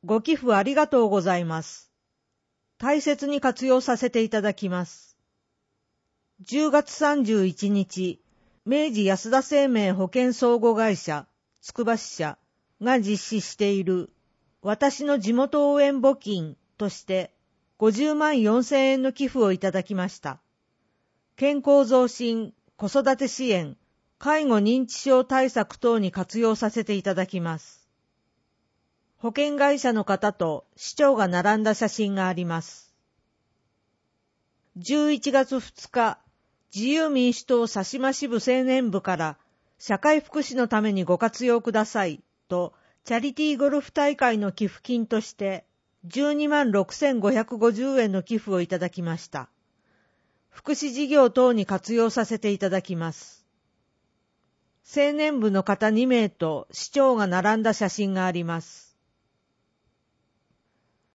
ご寄付ありがとうございます。大切に活用させていただきます。10月31日、明治安田生命保険相互会社、つくば支社が実施している私の地元応援募金として50万4000円の寄付をいただきました。健康増進、子育て支援、介護認知症対策等に活用させていただきます。保険会社の方と市長が並んだ写真があります。11月2日、自由民主党佐島支部青年部から社会福祉のためにご活用くださいとチャリティーゴルフ大会の寄付金として12万6550円の寄付をいただきました。福祉事業等に活用させていただきます。青年部の方2名と市長が並んだ写真があります。